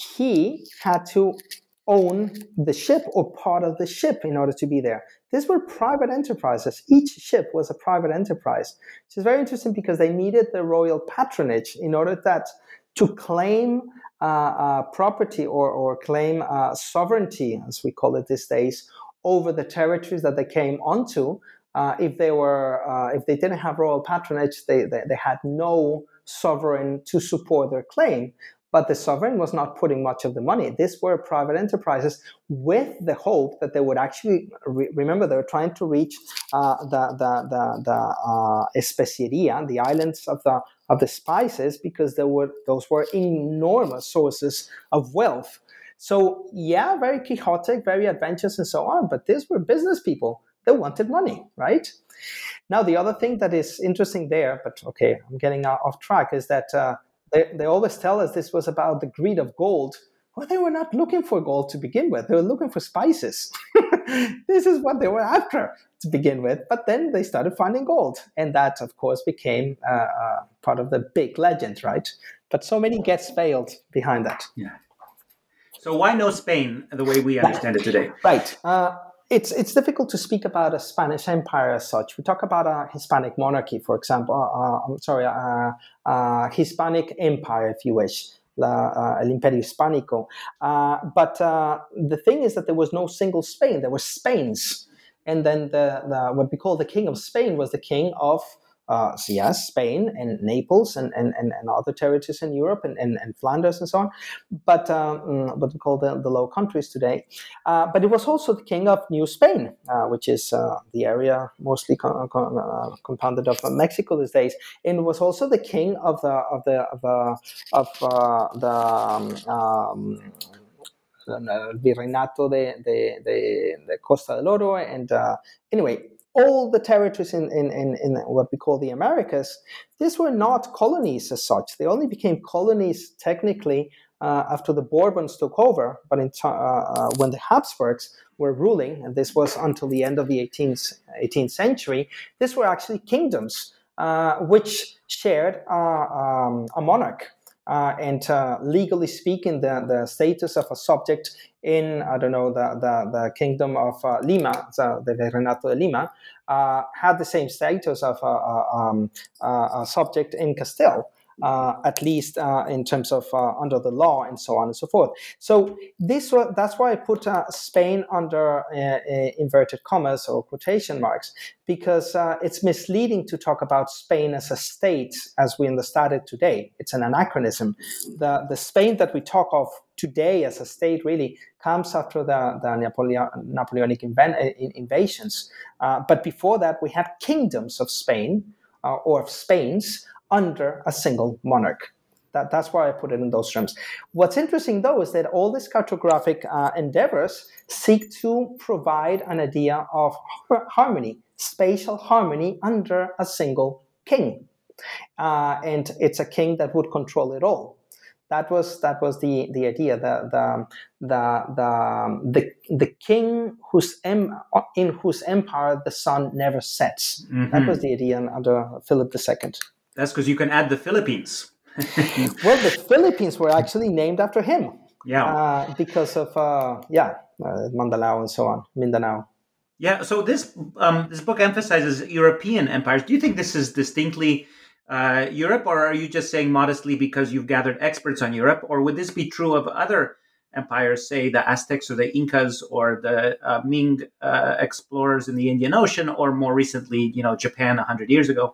he had to own the ship or part of the ship in order to be there. These were private enterprises. Each ship was a private enterprise, which is very interesting because they needed the royal patronage in order that to claim uh, uh, property or, or claim uh, sovereignty, as we call it these days, over the territories that they came onto. Uh, if they were, uh, if they didn't have royal patronage, they, they, they had no sovereign to support their claim. But the sovereign was not putting much of the money. These were private enterprises with the hope that they would actually, re- remember, they were trying to reach uh, the the the, the uh, especieria, the islands of the of the spices, because there were those were enormous sources of wealth. So yeah, very quixotic, very adventurous, and so on. But these were business people. They wanted money, right? Now, the other thing that is interesting there, but okay, I'm getting off track, is that. Uh, They, they always tell us this was about the greed of gold. Well, they were not looking for gold to begin with. They were looking for spices. This is what they were after to begin with. But then they started finding gold. And that, of course, became uh, uh, part of the big legend, right? But so many gets failed behind that. Yeah. So why no Spain the way we understand it today? Right. Uh, It's it's difficult to speak about a Spanish empire as such. We talk about a Hispanic monarchy, for example. Uh, I'm sorry, uh, uh, Hispanic empire, if you wish, uh, el Imperio Hispánico. Uh, but uh, the thing is that there was no single Spain. There were Spains, and then the, the what we call the King of Spain was the king of Uh, so yes, Spain and Naples and, and, and, and other territories in Europe and, and, and Flanders and so on, but um, what we call the, the Low Countries today. Uh, but it was also the king of New Spain, uh, which is uh, the area mostly co- co- uh, compounded of Mexico these days, and it was also the king of the of the of, uh, of uh, the um, um, Virreinato de, de, de, de Costa del Oro, and uh, anyway. All the territories in, in, in, in what we call the Americas, these were not colonies as such. They only became colonies technically uh, after the Bourbons took over, but in t- uh, when the Habsburgs were ruling, and this was until the end of the eighteenth, eighteenth century, these were actually kingdoms uh, which shared uh, um, a monarch. Uh, and uh, legally speaking, the, the status of a subject in, I don't know, the, the, the kingdom of uh, Lima, the, the Virreinato de Lima, uh, had the same status of a, a, um, a subject in Castile. Uh, at least uh, in terms of uh, under the law and so on and so forth. So this was, that's why I put uh, Spain under uh, uh, inverted commas or quotation marks, because uh, it's misleading to talk about Spain as a state as we understand it today. It's an anachronism. The, the Spain that we talk of today as a state really comes after the, the Napoleon, Napoleonic inven- invasions. Uh, but before that, we had kingdoms of Spain uh, or of Spains under a single monarch. That, that's why I put it in those terms. What's interesting, though, is that all these cartographic uh, endeavors seek to provide an idea of harmony, spatial harmony under a single king. Uh, and it's a king that would control it all. That was that was the, the idea. The the the the the, the king whose em, in whose empire the sun never sets. Mm-hmm. That was the idea under Philip the Second. That's because you can add the Philippines. Well, the Philippines were actually named after him. Yeah. Uh, because of, uh, yeah, uh, Mindanao and so on, Mindanao. Yeah, so this um, this book emphasizes European empires. Do you think this is distinctly uh, Europe, or are you just saying modestly because you've gathered experts on Europe? Or would this be true of other empires, say the Aztecs or the Incas or the uh, Ming uh, explorers in the Indian Ocean, or more recently, you know, Japan one hundred years ago?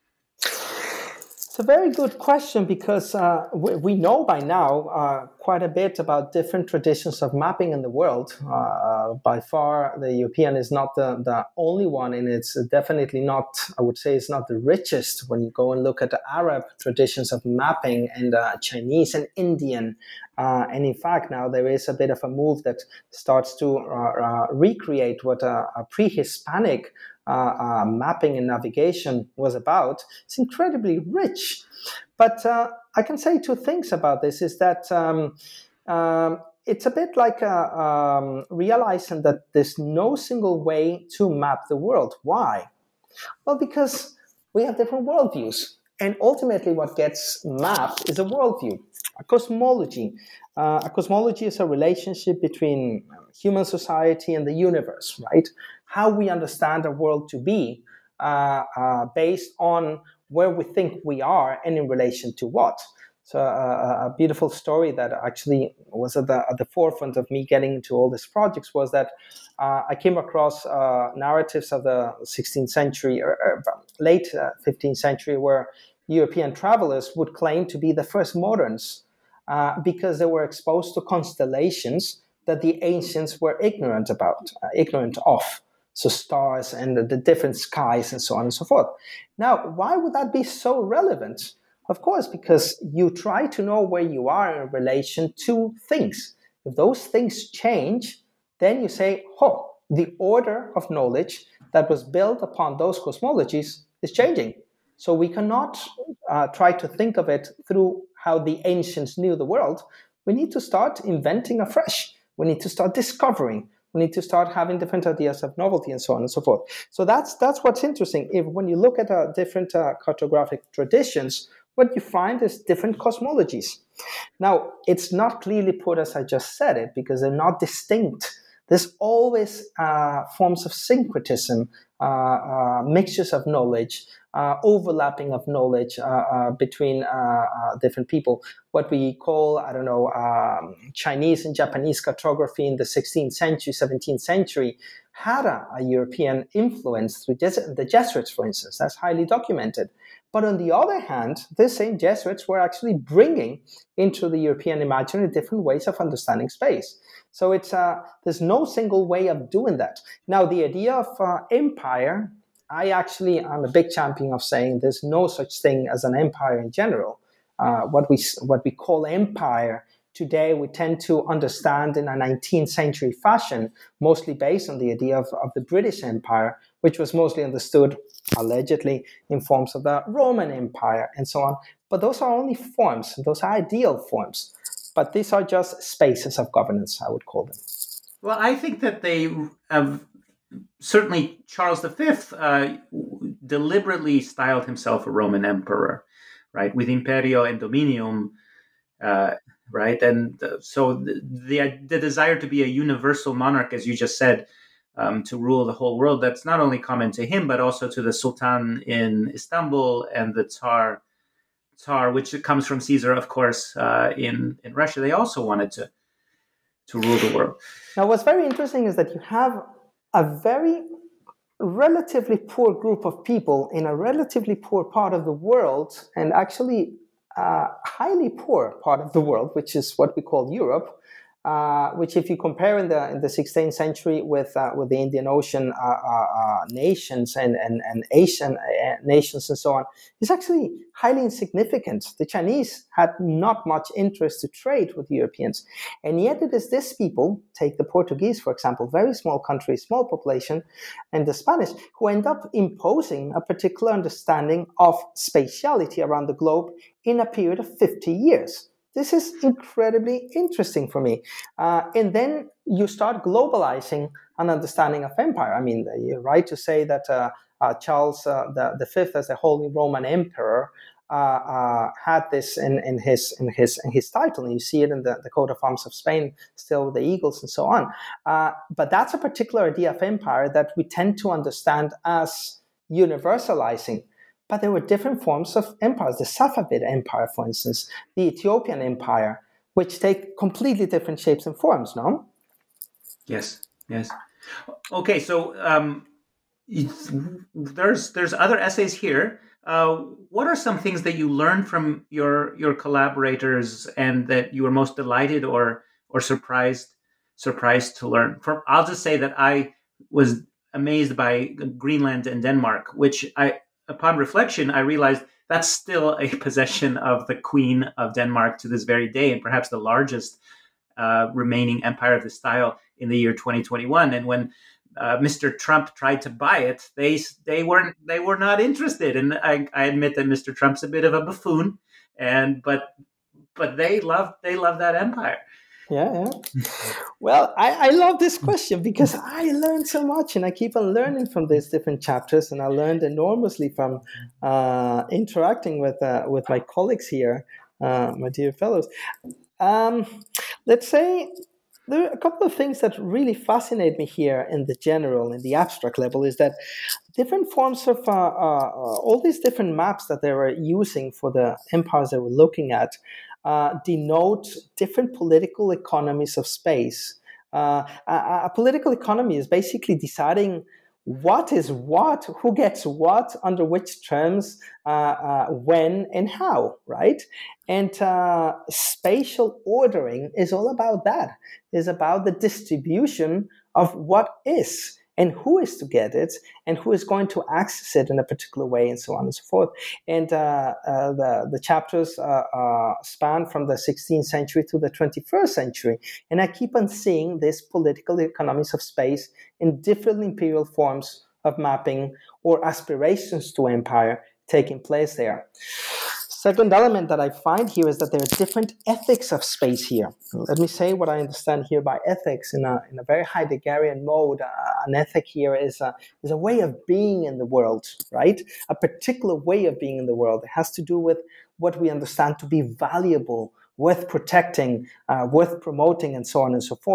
It's a very good question because uh, we, we know by now uh, quite a bit about different traditions of mapping in the world. Uh, by far, the European is not the, the only one, and it's definitely not, I would say, it's not the richest when you go and look at the Arab traditions of mapping and uh, Chinese and Indian. Uh, and in fact, now there is a bit of a move that starts to uh, uh, recreate what a, a pre-Hispanic Uh, uh, mapping and navigation was about. It's incredibly rich. But uh, I can say two things about this, is that um, um, it's a bit like uh, um, realizing that there's no single way to map the world. Why? Well, because we have different worldviews. And ultimately what gets mapped is a worldview, a cosmology. Uh, a cosmology is a relationship between human society and the universe, right? How we understand our world to be uh, uh, based on where we think we are and in relation to what. So uh, a beautiful story that actually was at the, at the forefront of me getting into all these projects was that uh, I came across uh, narratives of the sixteenth century or, or late uh, fifteenth century where European travelers would claim to be the first moderns uh, because they were exposed to constellations that the ancients were ignorant about, uh, ignorant of. So stars and the, the different skies and so on and so forth. Now, why would that be so relevant? Of course, because you try to know where you are in relation to things. If those things change, then you say, oh, the order of knowledge that was built upon those cosmologies is changing. So we cannot uh, try to think of it through how the ancients knew the world. We need to start inventing afresh. We need to start discovering. We need to start having different ideas of novelty and so on and so forth. So that's that's what's interesting. If when you look at uh, different uh, cartographic traditions, what you find is different cosmologies. Now, it's not clearly put as I just said it, because they're not distinct. there's always uh, forms of syncretism, uh, uh, mixtures of knowledge, uh, overlapping of knowledge uh, uh, between uh, uh, different people. What we call, I don't know, um, Chinese and Japanese cartography in the sixteenth century, seventeenth century had a, a European influence through Jes- the Jesuits, for instance. That's highly documented. But on the other hand, the same Jesuits were actually bringing into the European imaginary different ways of understanding space. So it's uh, there's no single way of doing that. Now, the idea of uh, empire, I actually am a big champion of saying there's no such thing as an empire in general. Uh, what we what we call empire today, we tend to understand in a nineteenth century fashion, mostly based on the idea of, of the British Empire, which was mostly understood, allegedly, in forms of the Roman Empire and so on. But those are only forms, those are ideal forms. But these are just spaces of governance, I would call them. Well, I think that they, uh, certainly Charles the Fifth uh, deliberately styled himself a Roman emperor, right, with Imperio and Dominium, uh, right? And uh, so the, the the desire to be a universal monarch, as you just said, um, to rule the whole world, that's not only common to him, but also to the Sultan in Istanbul and the Tsar, Tsar, which comes from Caesar, of course, uh, in, in Russia. They also wanted to, to rule the world. Now, what's very interesting is that you have a very relatively poor group of people in a relatively poor part of the world, and actually a highly poor part of the world, which is what we call Europe, uh, which if you compare in the in the sixteenth century with uh, with the Indian Ocean uh, uh, uh, nations and, and, and Asian uh, nations and so on, is actually highly insignificant. The Chinese had not much interest to trade with Europeans. And yet it is these people, take the Portuguese, for example, very small country, small population, and the Spanish, who end up imposing a particular understanding of spatiality around the globe in a period of fifty years. This is incredibly interesting for me. Uh, and then you start globalizing an understanding of empire. I mean, you're right to say that uh, uh, Charles uh, the, the Fifth, as the Holy Roman Emperor, uh, uh, had this in, in his in his in his title. And you see it in the, the coat of arms of Spain, still with the eagles and so on. Uh, but that's a particular idea of empire that we tend to understand as universalizing. But there were different forms of empires. The Safavid Empire, for instance, the Ethiopian Empire, which take completely different shapes and forms, no? Yes, yes. Okay, so um, there's there's other essays here. Uh, what are some things that you learned from your your collaborators and that you were most delighted or or surprised surprised to learn? From I'll just say that I was amazed by Greenland and Denmark, which I. Upon reflection, I realized that's still a possession of the Queen of Denmark to this very day, and perhaps the largest uh, remaining empire of the style in the year twenty twenty-one. And when uh, Mister Trump tried to buy it, they they weren't they were not interested. And I, I admit that Mister Trump's a bit of a buffoon, and but but they love they love that empire. Yeah, yeah. Well, I, I love this question because I learned so much and I keep on learning from these different chapters, and I learned enormously from uh, interacting with uh, with my colleagues here, uh, my dear fellows. Um, let's say there are a couple of things that really fascinate me here in the general, in the abstract level, is that different forms of, uh, uh, all these different maps that they were using for the empires they were looking at, Uh, denote different political economies of space. Uh, a, a political economy is basically deciding what is what, who gets what, under which terms, uh, uh, when, and how, right? And uh, spatial ordering is all about that. It's about the distribution of what is, and who is to get it, and who is going to access it in a particular way, and so on and so forth. And uh, uh, the, the chapters uh, uh, span from the sixteenth century to the twenty-first century. And I keep on seeing these political economies of space in different imperial forms of mapping or aspirations to empire taking place there. Second element that I find here is that there are different ethics of space here. Let me say what I understand here by ethics in a, in a very Heideggerian mode. Uh, an ethic here is a, is a way of being in the world, right? A particular way of being in the world. It has to do with what we understand to be valuable, worth protecting, uh, worth promoting, and so on and so forth.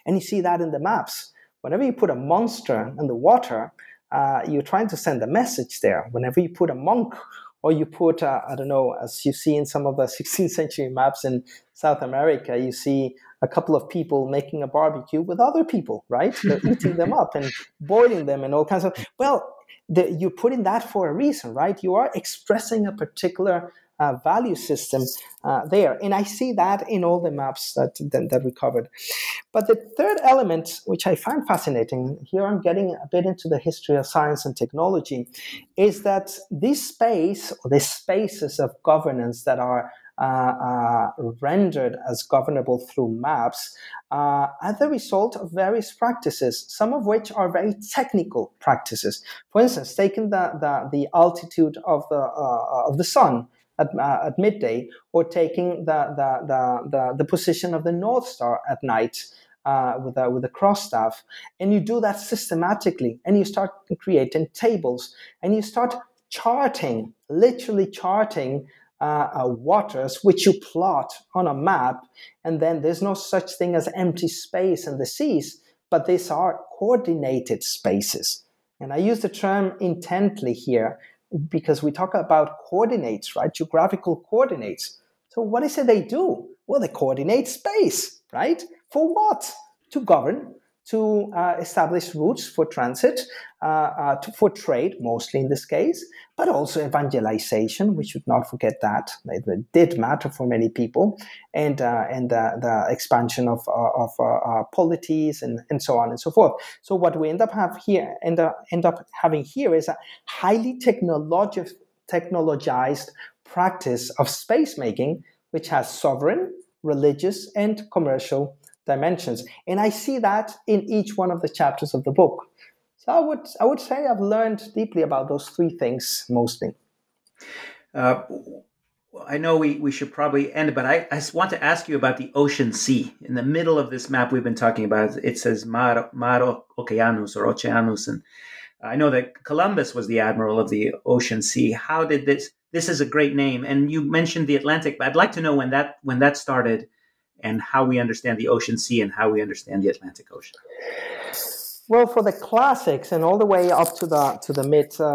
And you see that in the maps. Whenever you put a monster in the water, uh, you're trying to send a message there. Whenever you put a monk, or you put, uh, I don't know, as you see in some of the sixteenth century maps in South America, you see a couple of people making a barbecue with other people, right? They're eating them up and boiling them and all kinds of, well, the, you're putting that for a reason, right? You are expressing a particular uh, value system uh, there. And I see that in all the maps that, that, that we covered. But the third element, which I find fascinating, here I'm getting a bit into the history of science and technology, is that this space, or the spaces of governance that are Uh, uh, rendered as governable through maps uh, as a result of various practices, some of which are very technical practices. For instance, taking the, the, the altitude of the uh, of the sun at, uh, at midday, or taking the, the, the, the, the position of the North Star at night uh, with, a, with a cross staff. And you do that systematically, and you start creating tables, and you start charting, literally charting Uh, uh, waters, which you plot on a map, and then there's no such thing as empty space in the seas, but these are coordinated spaces. And I use the term intently here because we talk about coordinates, right? Geographical coordinates. So what is it they do? Well, they coordinate space, right? For what? To govern, to uh, establish routes for transit, uh, uh, to, for trade, mostly in this case, but also evangelization. We should not forget that. It, it did matter for many people, and uh, and uh, the expansion of uh, of uh, uh, polities and, and so on and so forth. So what we end up have here end up end up having here is a highly technologi- technologized practice of space making, which has sovereign, religious, and commercial dimensions. And I see that in each one of the chapters of the book. So I would I would say I've learned deeply about those three things mostly. Uh, I know we, we should probably end, but I, I want to ask you about the Ocean Sea. In the middle of this map we've been talking about, it says Mar, Mar Oceanus or Oceanus. And I know that Columbus was the admiral of the Ocean Sea. How did this, this is a great name. And you mentioned the Atlantic, but I'd like to know when that when that started, and how we understand the Ocean Sea and how we understand the Atlantic Ocean. Well, for the classics and all the way up to the to the mid uh,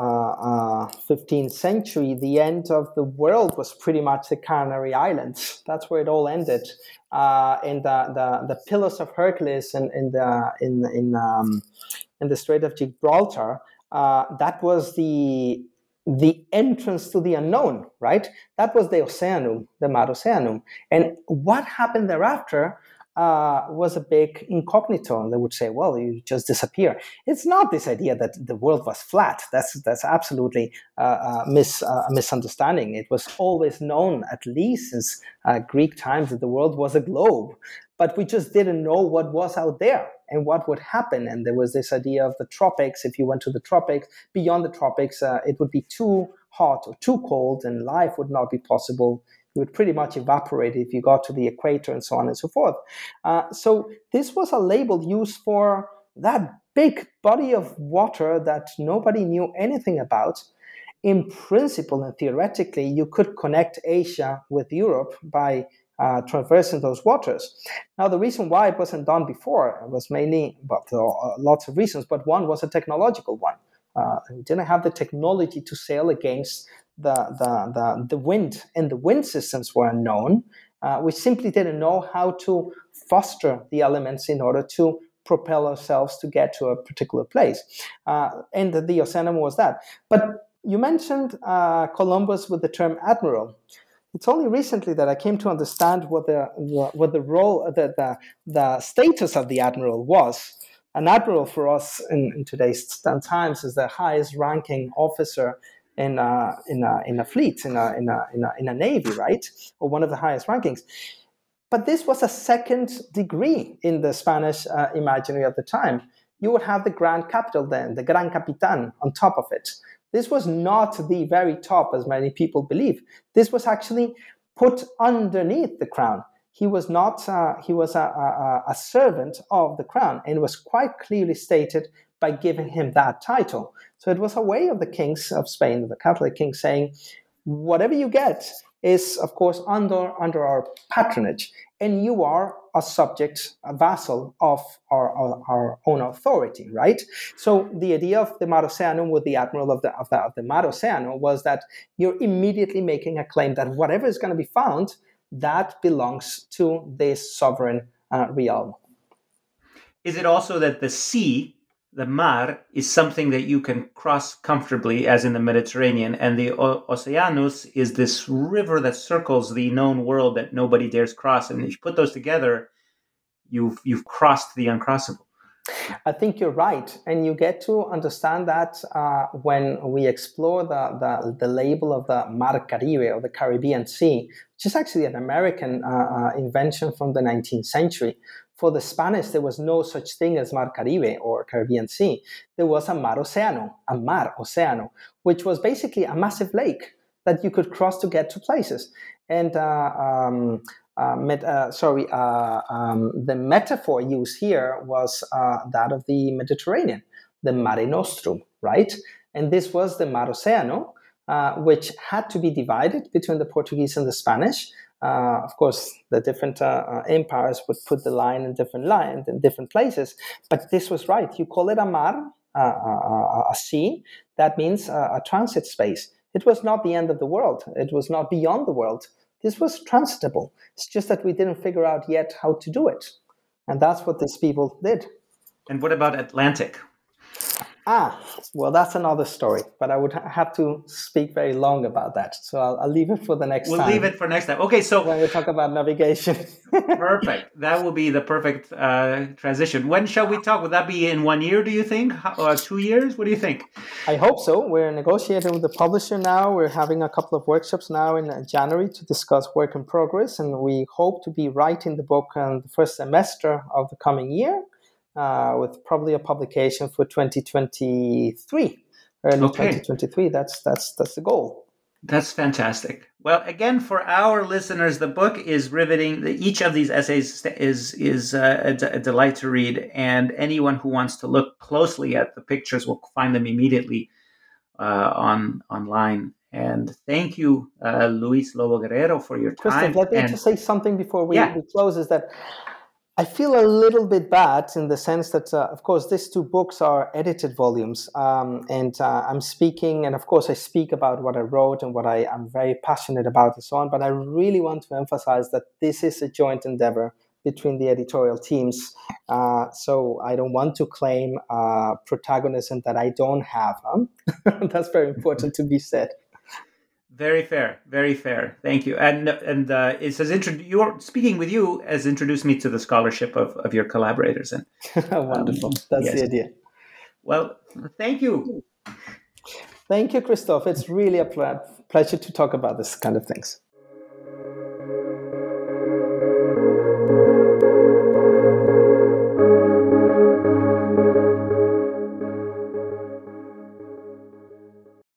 uh, fifteenth century, the end of the world was pretty much the Canary Islands. That's where it all ended. Uh, and the, the the Pillars of Hercules in in the in in um, in the Strait of Gibraltar. Uh, that was the the entrance to the unknown, right? That was the Oceanum, the Mar Oceanum. And what happened thereafter uh, was a big incognito. And they would say, well, you just disappear. It's not this idea that the world was flat. That's that's absolutely uh, a, mis, uh, a misunderstanding. It was always known, at least since uh, Greek times, that the world was a globe. But we just didn't know what was out there and what would happen. And there was this idea of the tropics. If you went to the tropics, beyond the tropics, uh, it would be too hot or too cold, and life would not be possible. You would pretty much evaporate if you got to the equator and so on and so forth. Uh, so this was a label used for that big body of water that nobody knew anything about. In principle and theoretically, you could connect Asia with Europe by Uh, traversing those waters. Now, the reason why it wasn't done before was mainly, but uh, lots of reasons, but one was a technological one. Uh, we didn't have the technology to sail against the, the, the, the wind, and the wind systems were unknown. Uh, we simply didn't know how to foster the elements in order to propel ourselves to get to a particular place. Uh, and the, the Oceanum was that. But you mentioned uh, Columbus with the term admiral. It's only recently that I came to understand what the, the what the role, the, the the status of the admiral was. An admiral for us in, in today's times is the highest ranking officer in a, in a, in a fleet, in a, in a in a in a navy, right, or one of the highest rankings. But this was a second degree in the Spanish uh, imaginary of the time. You would have the Grand Capital then, the Gran Capitan, on top of it. This was not the very top, as many people believe. This was actually put underneath the crown. He was not. Uh, he was a, a, a servant of the crown, and it was quite clearly stated by giving him that title. So it was a way of the kings of Spain, the Catholic kings, saying, "Whatever you get, is, of course, under, under our patronage. And you are a subject, a vassal of our, our, our own authority, right? So the idea of the Mar Oceanum with the admiral of the, of the, of the Mar Oceanum was that you're immediately making a claim that whatever is going to be found, that belongs to this sovereign uh, realm. Is it also that the sea, the mar, is something that you can cross comfortably, as in the Mediterranean, and the o- Oceanus is this river that circles the known world that nobody dares cross, and if you put those together, you've you've crossed the uncrossable? I think you're right, and you get to understand that uh, when we explore the, the, the label of the Mar Caribe, or the Caribbean Sea, which is actually an American uh, uh, invention from the nineteenth century. For the Spanish, there was no such thing as Mar Caribe or Caribbean Sea. There was a Mar Oceano, a Mar Oceano, which was basically a massive lake that you could cross to get to places. And uh, um, uh, met, uh, sorry, uh, um, the metaphor used here was uh, that of the Mediterranean, the Mare Nostrum, right? And this was the Mar Oceano, uh, which had to be divided between the Portuguese and the Spanish. Uh, of course, the different uh, uh, empires would put the line in different lines in different places, but this was right. You call it a mar, uh, uh, a sea. That means uh, a transit space. It was not the end of the world. It was not beyond the world. This was transitable. It's just that we didn't figure out yet how to do it, and that's what these people did. And what about Atlantic? Ah, well, that's another story, but I would ha- have to speak very long about that. So I'll, I'll leave it for the next we'll time. We'll leave it for next time. Okay, so when we talk about navigation. Perfect. That will be the perfect uh, transition. When shall we talk? Would that be in one year, do you think? Or two years? What do you think? I hope so. We're negotiating with the publisher now. We're having a couple of workshops now in January to discuss work in progress, and we hope to be writing the book in the first semester of the coming year. Uh, with probably a publication for twenty twenty-three, early okay. twenty twenty-three. That's that's that's the goal. That's fantastic. Well, again, for our listeners, the book is riveting. Each of these essays is is a, a delight to read, and anyone who wants to look closely at the pictures will find them immediately uh, on online. And thank you, uh, Luis Lobo Guerrero, for your time. Christoph, let me and, just say something before we, yeah. we close. Is that I feel a little bit bad in the sense that, uh, of course, these two books are edited volumes, um, and uh, I'm speaking, and of course I speak about what I wrote and what I am very passionate about and so on, but I really want to emphasize that this is a joint endeavor between the editorial teams, uh, so I don't want to claim uh, protagonism that I don't have. Huh? That's very important to be said. Very fair, very fair. Thank you. And and uh, it says intro- you're speaking with you has introduced me to the scholarship of, of your collaborators. And wonderful. Um, That's yes. the idea. Well, thank you. Thank you, Christoph. It's really a ple- pleasure to talk about this kind of things.